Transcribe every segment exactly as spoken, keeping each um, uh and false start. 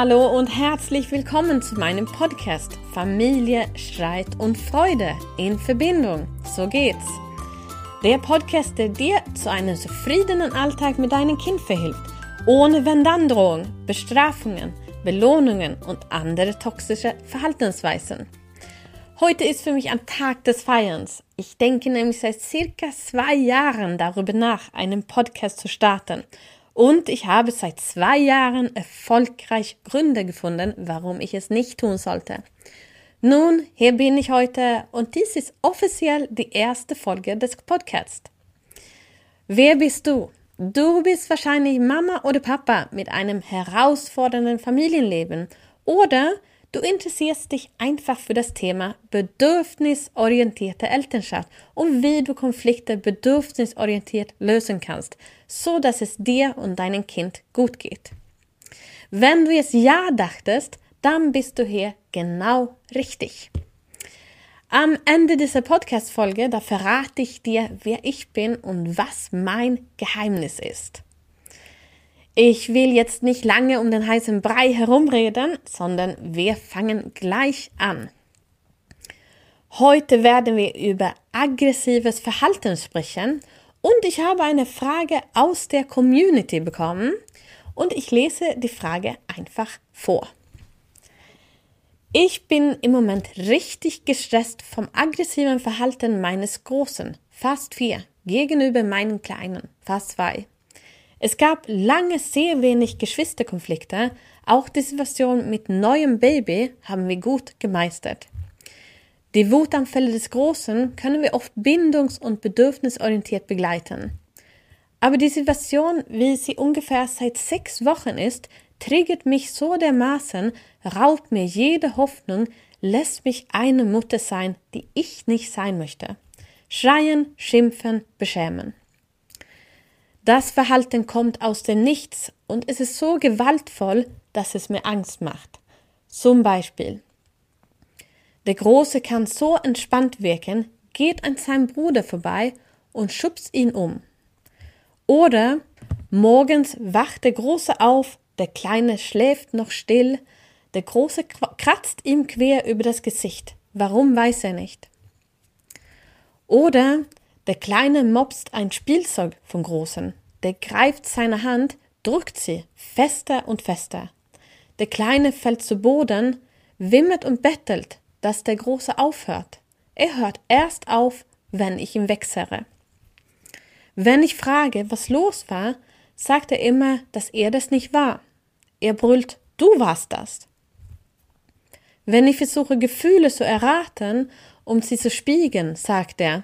Hallo und herzlich willkommen zu meinem Podcast Familie, Streit und Freude in Verbindung. So geht's. Der Podcast, der dir zu einem zufriedenen Alltag mit deinem Kind verhilft, ohne Wenn-Dann-Drohung, Bestrafungen, Belohnungen und andere toxische Verhaltensweisen. Heute ist für mich ein Tag des Feierns. Ich denke nämlich seit circa zwei Jahren darüber nach, einen Podcast zu starten. Und ich habe seit zwei Jahren erfolgreich Gründe gefunden, warum ich es nicht tun sollte. Nun, hier bin ich heute und dies ist offiziell die erste Folge des Podcasts. Wer bist du? Du bist wahrscheinlich Mama oder Papa mit einem herausfordernden Familienleben oder du interessierst dich einfach für das Thema bedürfnisorientierte Elternschaft und wie du Konflikte bedürfnisorientiert lösen kannst, so dass es dir und deinem Kind gut geht. Wenn du jetzt ja dachtest, dann bist du hier genau richtig. Am Ende dieser Podcast-Folge, da verrate ich dir, wer ich bin und was mein Geheimnis ist. Ich will jetzt nicht lange um den heißen Brei herumreden, sondern wir fangen gleich an. Heute werden wir über aggressives Verhalten sprechen und ich habe eine Frage aus der Community bekommen und ich lese die Frage einfach vor. Ich bin im Moment richtig gestresst vom aggressiven Verhalten meines Großen, fast vier, gegenüber meinen Kleinen, fast zwei. Es gab lange sehr wenig Geschwisterkonflikte, auch die Situation mit neuem Baby haben wir gut gemeistert. Die Wutanfälle des Großen können wir oft bindungs- und bedürfnisorientiert begleiten. Aber die Situation, wie sie ungefähr seit sechs Wochen ist, triggert mich so dermaßen, raubt mir jede Hoffnung, lässt mich eine Mutter sein, die ich nicht sein möchte. Schreien, schimpfen, beschämen. Das Verhalten kommt aus dem Nichts und es ist so gewaltvoll, dass es mir Angst macht. Zum Beispiel: Der Große kann so entspannt wirken, geht an seinem Bruder vorbei und schubst ihn um. Oder morgens wacht der Große auf, der Kleine schläft noch still, der Große kratzt ihm quer über das Gesicht. Warum, weiß er nicht. Oder der Kleine mopst ein Spielzeug vom Großen. Der greift seine Hand, drückt sie fester und fester. Der Kleine fällt zu Boden, wimmert und bettelt, dass der Große aufhört. Er hört erst auf, wenn ich ihn wegzerre. Wenn ich frage, was los war, sagt er immer, dass er das nicht war. Er brüllt, du warst das. Wenn ich versuche, Gefühle zu erraten, um sie zu spiegeln, sagt er,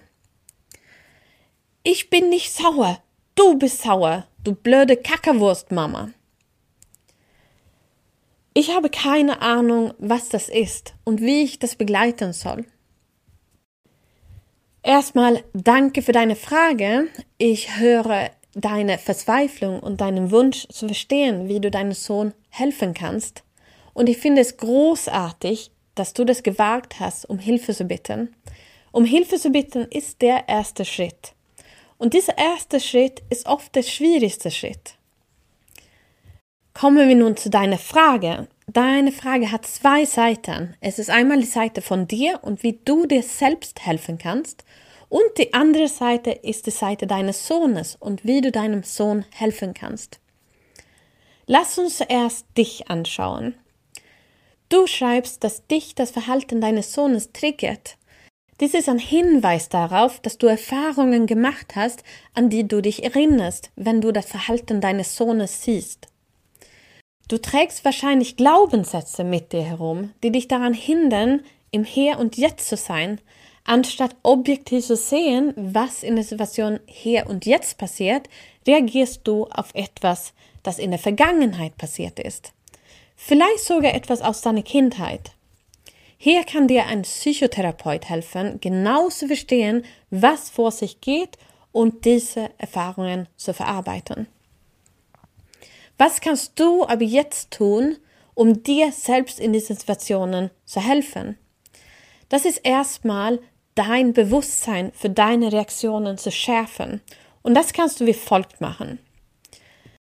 ich bin nicht sauer, du bist sauer, du blöde Kackerwurst, Mama. Ich habe keine Ahnung, was das ist und wie ich das begleiten soll. Erstmal danke für deine Frage. Ich höre deine Verzweiflung und deinen Wunsch zu verstehen, wie du deinem Sohn helfen kannst. Und ich finde es großartig, dass du das gewagt hast, um Hilfe zu bitten. Um Hilfe zu bitten ist der erste Schritt. Und dieser erste Schritt ist oft der schwierigste Schritt. Kommen wir nun zu deiner Frage. Deine Frage hat zwei Seiten. Es ist einmal die Seite von dir und wie du dir selbst helfen kannst. Und die andere Seite ist die Seite deines Sohnes und wie du deinem Sohn helfen kannst. Lass uns zuerst dich anschauen. Du schreibst, dass dich das Verhalten deines Sohnes triggert. Dies ist ein Hinweis darauf, dass du Erfahrungen gemacht hast, an die du dich erinnerst, wenn du das Verhalten deines Sohnes siehst. Du trägst wahrscheinlich Glaubenssätze mit dir herum, die dich daran hindern, im Hier und Jetzt zu sein, anstatt objektiv zu sehen, was in der Situation hier und jetzt passiert, reagierst du auf etwas, das in der Vergangenheit passiert ist. Vielleicht sogar etwas aus deiner Kindheit. Hier kann dir ein Psychotherapeut helfen, genau zu verstehen, was vor sich geht und diese Erfahrungen zu verarbeiten. Was kannst du aber jetzt tun, um dir selbst in diesen Situationen zu helfen? Das ist erstmal dein Bewusstsein für deine Reaktionen zu schärfen. Und das kannst du wie folgt machen.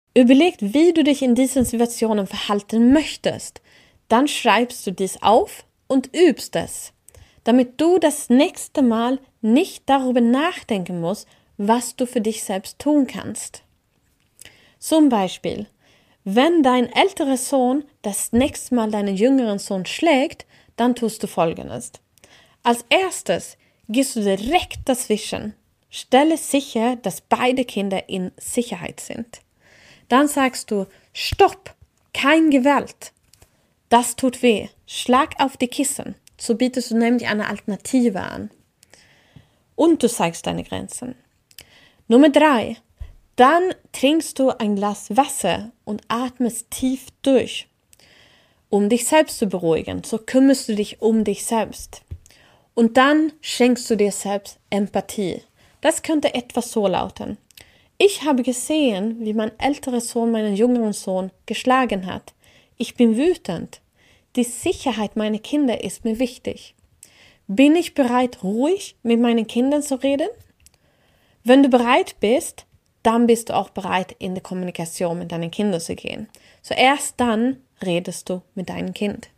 Überleg, wie du dich in diesen Situationen verhalten möchtest. Dann schreibst du dies auf und übst es, damit du das nächste Mal nicht darüber nachdenken musst, was du für dich selbst tun kannst. Zum Beispiel, wenn dein älterer Sohn das nächste Mal deinen jüngeren Sohn schlägt, dann tust du Folgendes. Als erstes gehst du direkt dazwischen. Stelle sicher, dass beide Kinder in Sicherheit sind. Dann sagst du, stopp, kein Gewalt. Das tut weh. Schlag auf die Kissen. So bietest du nämlich eine Alternative an. Und du zeigst deine Grenzen. Nummer drei. Dann trinkst du ein Glas Wasser und atmest tief durch, um dich selbst zu beruhigen. So kümmerst du dich um dich selbst. Und dann schenkst du dir selbst Empathie. Das könnte etwas so lauten. Ich habe gesehen, wie mein älterer Sohn meinen jüngeren Sohn geschlagen hat. Ich bin wütend. Die Sicherheit meiner Kinder ist mir wichtig. Bin ich bereit, ruhig mit meinen Kindern zu reden? Wenn du bereit bist, dann bist du auch bereit, in die Kommunikation mit deinen Kindern zu gehen. So erst dann redest du mit deinem Kind.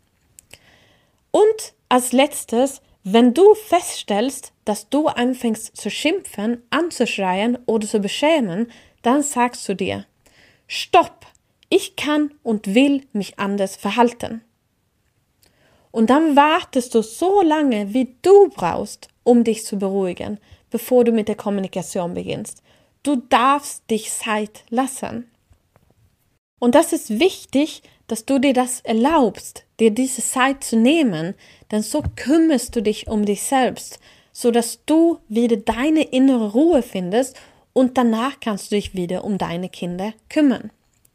Und als letztes, wenn du feststellst, dass du anfängst zu schimpfen, anzuschreien oder zu beschämen, dann sagst du dir, stopp, ich kann und will mich anders verhalten. Und dann wartest du so lange, wie du brauchst, um dich zu beruhigen, bevor du mit der Kommunikation beginnst. Du darfst dich Zeit lassen. Und das ist wichtig, dass du dir das erlaubst, dir diese Zeit zu nehmen, denn so kümmerst du dich um dich selbst, sodass du wieder deine innere Ruhe findest und danach kannst du dich wieder um deine Kinder kümmern.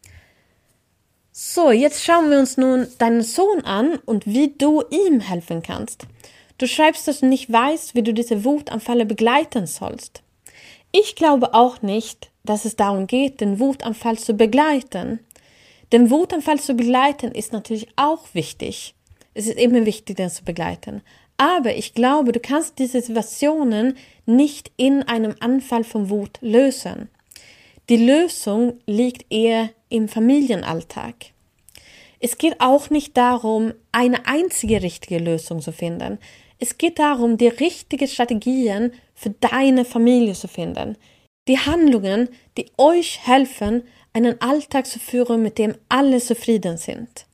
So, jetzt schauen wir uns nun deinen Sohn an und wie du ihm helfen kannst. Du schreibst, dass du nicht weißt, wie du diese Wutanfälle begleiten sollst. Ich glaube auch nicht, dass es darum geht, den Wutanfall zu begleiten. Den Wutanfall zu begleiten ist natürlich auch wichtig. Es ist immer wichtig, den zu begleiten. Aber ich glaube, du kannst diese Situationen nicht in einem Anfall von Wut lösen. Die Lösung liegt eher im Familienalltag. Es geht auch nicht darum, eine einzige richtige Lösung zu finden. Es geht darum, die richtigen Strategien für deine Familie zu finden. Die Handlungen, die euch helfen, einen Alltag zu führen, mit dem alle zufrieden sind.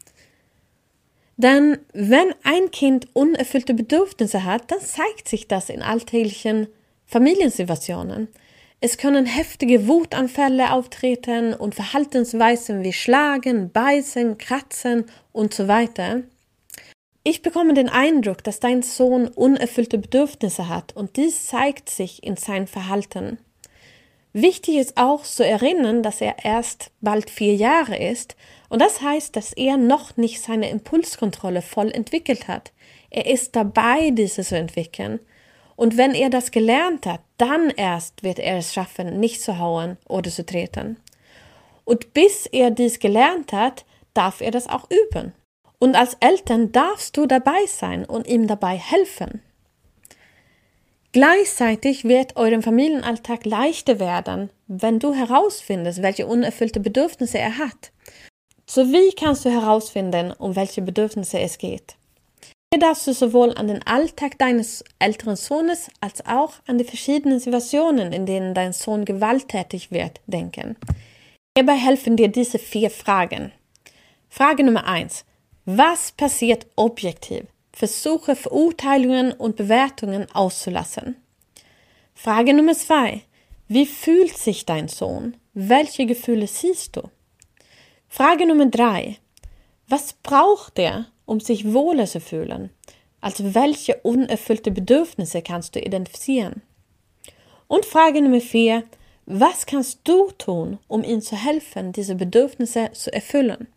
Denn wenn ein Kind unerfüllte Bedürfnisse hat, dann zeigt sich das in alltäglichen Familiensituationen. Es können heftige Wutanfälle auftreten und Verhaltensweisen wie Schlagen, Beißen, Kratzen und so weiter. Ich bekomme den Eindruck, dass dein Sohn unerfüllte Bedürfnisse hat und dies zeigt sich in seinem Verhalten. Wichtig ist auch zu erinnern, dass er erst bald vier Jahre ist und das heißt, dass er noch nicht seine Impulskontrolle voll entwickelt hat. Er ist dabei, diese zu entwickeln. Und wenn er das gelernt hat, dann erst wird er es schaffen, nicht zu hauen oder zu treten. Und bis er dies gelernt hat, darf er das auch üben. Und als Eltern darfst du dabei sein und ihm dabei helfen. Gleichzeitig wird eurem Familienalltag leichter werden, wenn du herausfindest, welche unerfüllte Bedürfnisse er hat. So wie kannst du herausfinden, um welche Bedürfnisse es geht? Hier darfst du sowohl an den Alltag deines älteren Sohnes als auch an die verschiedenen Situationen, in denen dein Sohn gewalttätig wird, denken. Hierbei helfen dir diese vier Fragen. Frage Nummer eins. Was passiert objektiv? Versuche Verurteilungen und Bewertungen auszulassen. Frage Nummer zwei. Wie fühlt sich dein Sohn? Welche Gefühle siehst du? Frage Nummer drei. Was braucht er, um sich wohler zu fühlen? Also welche unerfüllte Bedürfnisse kannst du identifizieren? Und Frage Nummer vier. Was kannst du tun, um ihm zu helfen, diese Bedürfnisse zu erfüllen?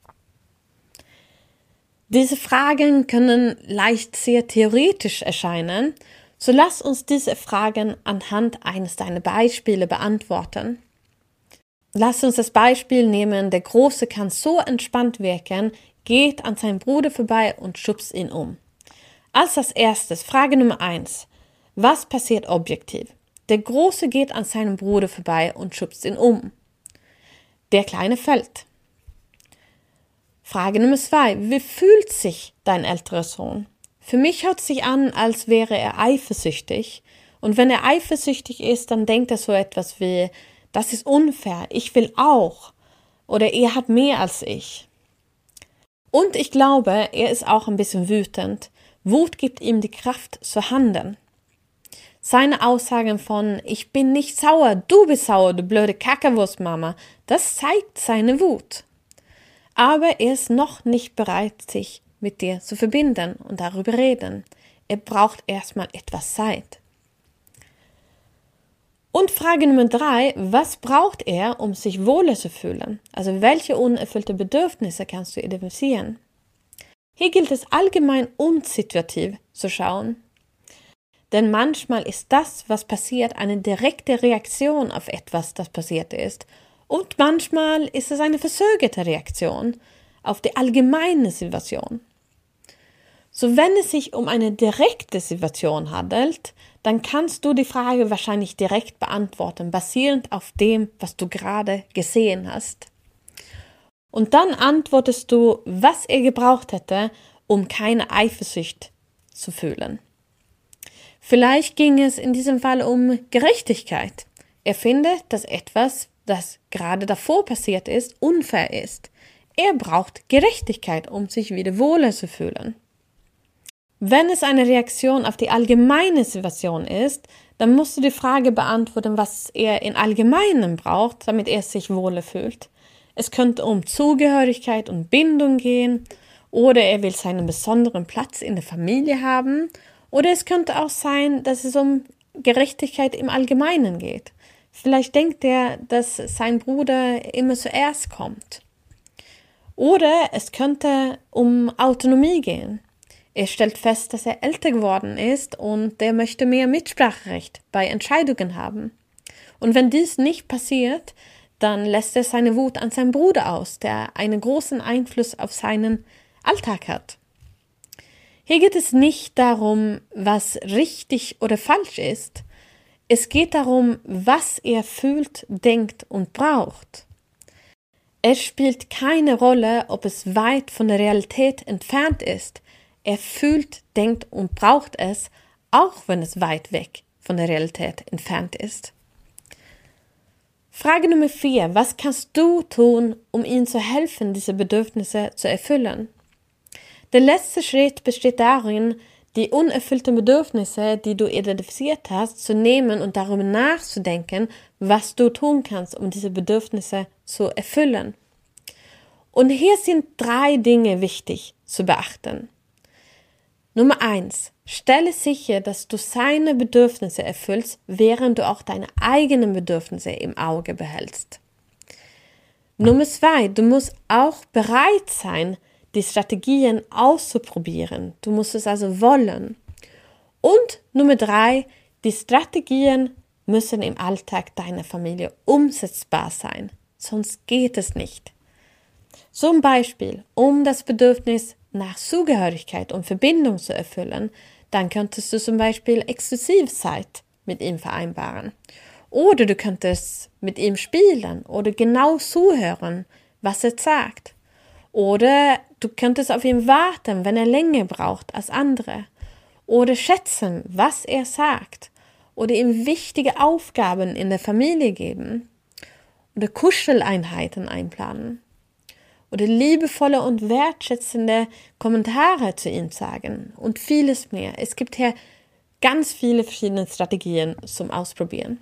Diese Fragen können leicht sehr theoretisch erscheinen, so lass uns diese Fragen anhand eines deiner Beispiele beantworten. Lass uns das Beispiel nehmen, der Große kann so entspannt wirken, geht an seinen Bruder vorbei und schubst ihn um. Als das erstes, Frage Nummer eins. Was passiert objektiv? Der Große geht an seinem Bruder vorbei und schubst ihn um. der kleine Feld. Frage Nummer zwei. Wie fühlt sich dein älterer Sohn? Für mich hört es sich an, als wäre er eifersüchtig. Und wenn er eifersüchtig ist, dann denkt er so etwas wie, das ist unfair, ich will auch. Oder er hat mehr als ich. Und ich glaube, er ist auch ein bisschen wütend. Wut gibt ihm die Kraft zu handeln. Seine Aussagen von, ich bin nicht sauer, du bist sauer, du blöde Kackewurst, Mama, das zeigt seine Wut. Aber er ist noch nicht bereit, sich mit dir zu verbinden und darüber reden. Er braucht erstmal etwas Zeit. Und Frage Nummer drei, was braucht er, um sich wohler zu fühlen? Also welche unerfüllte Bedürfnisse kannst du identifizieren? Hier gilt es allgemein und situativ zu schauen. Denn manchmal ist das, was passiert, eine direkte Reaktion auf etwas, das passiert ist. Und manchmal ist es eine verzögerte Reaktion auf die allgemeine Situation. So, wenn es sich um eine direkte Situation handelt, dann kannst du die Frage wahrscheinlich direkt beantworten, basierend auf dem, was du gerade gesehen hast. Und dann antwortest du, was er gebraucht hätte, um keine Eifersucht zu fühlen. Vielleicht ging es in diesem Fall um Gerechtigkeit. Er findet, dass etwas, das gerade davor passiert ist, unfair ist. Er braucht Gerechtigkeit, um sich wieder wohler zu fühlen. Wenn es eine Reaktion auf die allgemeine Situation ist, dann musst du die Frage beantworten, was er in Allgemeinem braucht, damit er sich wohler fühlt. Es könnte um Zugehörigkeit und Bindung gehen, oder er will seinen besonderen Platz in der Familie haben, oder es könnte auch sein, dass es um Gerechtigkeit im Allgemeinen geht. Vielleicht denkt er, dass sein Bruder immer zuerst kommt. Oder es könnte um Autonomie gehen. Er stellt fest, dass er älter geworden ist und er möchte mehr Mitspracherecht bei Entscheidungen haben. Und wenn dies nicht passiert, dann lässt er seine Wut an seinen Bruder aus, der einen großen Einfluss auf seinen Alltag hat. Hier geht es nicht darum, was richtig oder falsch ist. Es geht darum, was er fühlt, denkt und braucht. Es spielt keine Rolle, ob es weit von der Realität entfernt ist. Er fühlt, denkt und braucht es, auch wenn es weit weg von der Realität entfernt ist. Frage Nummer vier. Was kannst du tun, um ihm zu helfen, diese Bedürfnisse zu erfüllen? Der letzte Schritt besteht darin, die unerfüllten Bedürfnisse, die du identifiziert hast, zu nehmen und darüber nachzudenken, was du tun kannst, um diese Bedürfnisse zu erfüllen. Und hier sind drei Dinge wichtig zu beachten. Nummer eins. Stelle sicher, dass du seine Bedürfnisse erfüllst, während du auch deine eigenen Bedürfnisse im Auge behältst. Nummer zwei. Du musst auch bereit sein, die Strategien auszuprobieren. Du musst es also wollen. Und Nummer drei. Die Strategien müssen im Alltag deiner Familie umsetzbar sein. Sonst geht es nicht. Zum Beispiel, um das Bedürfnis nach Zugehörigkeit und Verbindung zu erfüllen, dann könntest du zum Beispiel Exklusivzeit mit ihm vereinbaren. Oder du könntest mit ihm spielen oder genau zuhören, was er sagt. Oder du könntest auf ihn warten, wenn er länger braucht als andere. Oder schätzen, was er sagt. Oder ihm wichtige Aufgaben in der Familie geben. Oder Kuscheleinheiten einplanen. Oder liebevolle und wertschätzende Kommentare zu ihm sagen und vieles mehr. Es gibt hier ganz viele verschiedene Strategien zum Ausprobieren.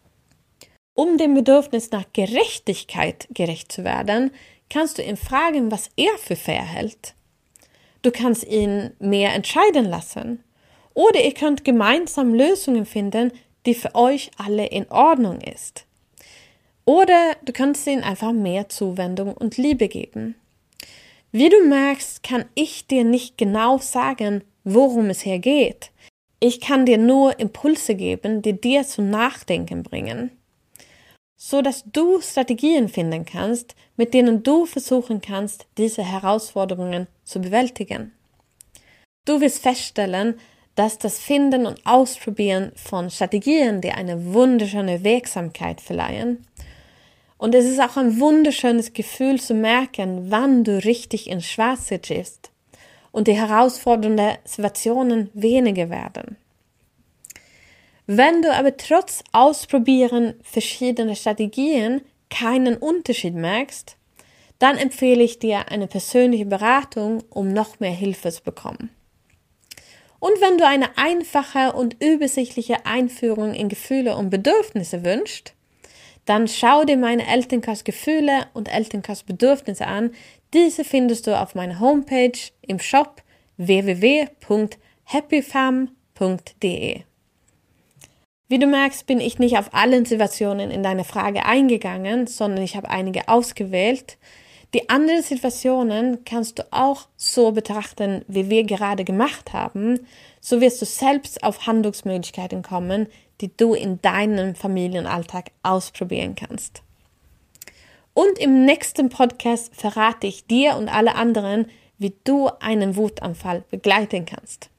Um dem Bedürfnis nach Gerechtigkeit gerecht zu werden, kannst du ihn fragen, was er für fair hält. Du kannst ihn mehr entscheiden lassen. Oder ihr könnt gemeinsam Lösungen finden, die für euch alle in Ordnung ist. Oder du kannst ihnen einfach mehr Zuwendung und Liebe geben. Wie du merkst, kann ich dir nicht genau sagen, worum es hier geht. Ich kann dir nur Impulse geben, die dir zum Nachdenken bringen, so dass du Strategien finden kannst, mit denen du versuchen kannst, diese Herausforderungen zu bewältigen. Du wirst feststellen, dass das Finden und Ausprobieren von Strategien dir eine wunderschöne Wirksamkeit verleihen. Und es ist auch ein wunderschönes Gefühl zu merken, wann du richtig ins Schwarze triffst und die herausfordernden Situationen weniger werden. Wenn du aber trotz Ausprobieren verschiedener Strategien keinen Unterschied merkst, dann empfehle ich dir eine persönliche Beratung, um noch mehr Hilfe zu bekommen. Und wenn du eine einfache und übersichtliche Einführung in Gefühle und Bedürfnisse wünschst, dann schau dir meine Elterncast-Gefühle und Elterncast-Bedürfnisse an. Diese findest du auf meiner Homepage im Shop w w w punkt happy fam punkt d e. Wie du merkst, bin ich nicht auf alle Situationen in deine Frage eingegangen, sondern ich habe einige ausgewählt. Die anderen Situationen kannst du auch so betrachten, wie wir gerade gemacht haben. So wirst du selbst auf Handlungsmöglichkeiten kommen, die du in deinem Familienalltag ausprobieren kannst. Und im nächsten Podcast verrate ich dir und alle anderen, wie du einen Wutanfall begleiten kannst.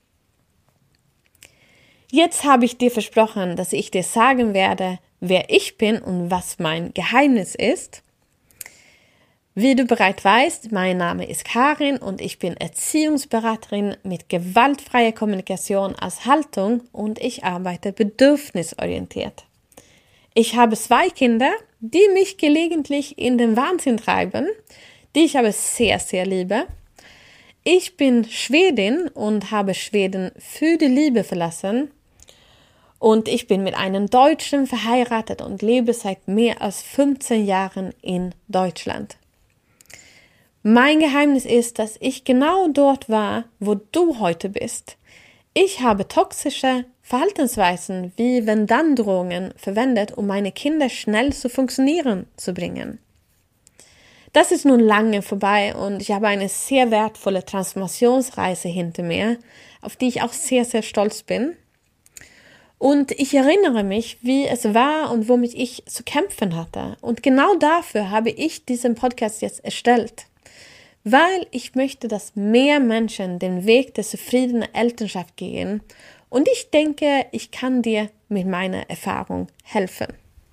Jetzt habe ich dir versprochen, dass ich dir sagen werde, wer ich bin und was mein Geheimnis ist. Wie du bereits weißt, mein Name ist Karin und ich bin Erziehungsberaterin mit gewaltfreier Kommunikation als Haltung und ich arbeite bedürfnisorientiert. Ich habe zwei Kinder, die mich gelegentlich in den Wahnsinn treiben, die ich aber sehr, sehr liebe. Ich bin Schwedin und habe Schweden für die Liebe verlassen. Und ich bin mit einem Deutschen verheiratet und lebe seit mehr als fünfzehn Jahren in Deutschland. Mein Geheimnis ist, dass ich genau dort war, wo du heute bist. Ich habe toxische Verhaltensweisen wie Wenn-Dann-Drohungen verwendet, um meine Kinder schnell zu funktionieren zu bringen. Das ist nun lange vorbei und ich habe eine sehr wertvolle Transformationsreise hinter mir, auf die ich auch sehr, sehr stolz bin. Und ich erinnere mich, wie es war und womit ich zu kämpfen hatte. Und genau dafür habe ich diesen Podcast jetzt erstellt. Weil ich möchte, dass mehr Menschen den Weg der zufriedenen Elternschaft gehen. Und ich denke, ich kann dir mit meiner Erfahrung helfen.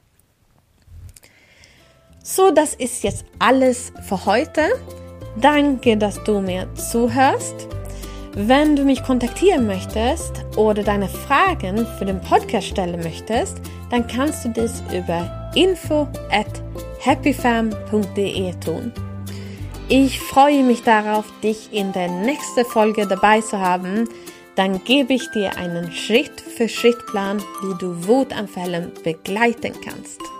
So, das ist jetzt alles für heute. Danke, dass du mir zuhörst. Wenn du mich kontaktieren möchtest oder deine Fragen für den Podcast stellen möchtest, dann kannst du das über info at happy fam punkt d e tun. Ich freue mich darauf, dich in der nächsten Folge dabei zu haben. Dann gebe ich dir einen Schritt-für-Schritt-Plan, wie du Wutanfälle begleiten kannst.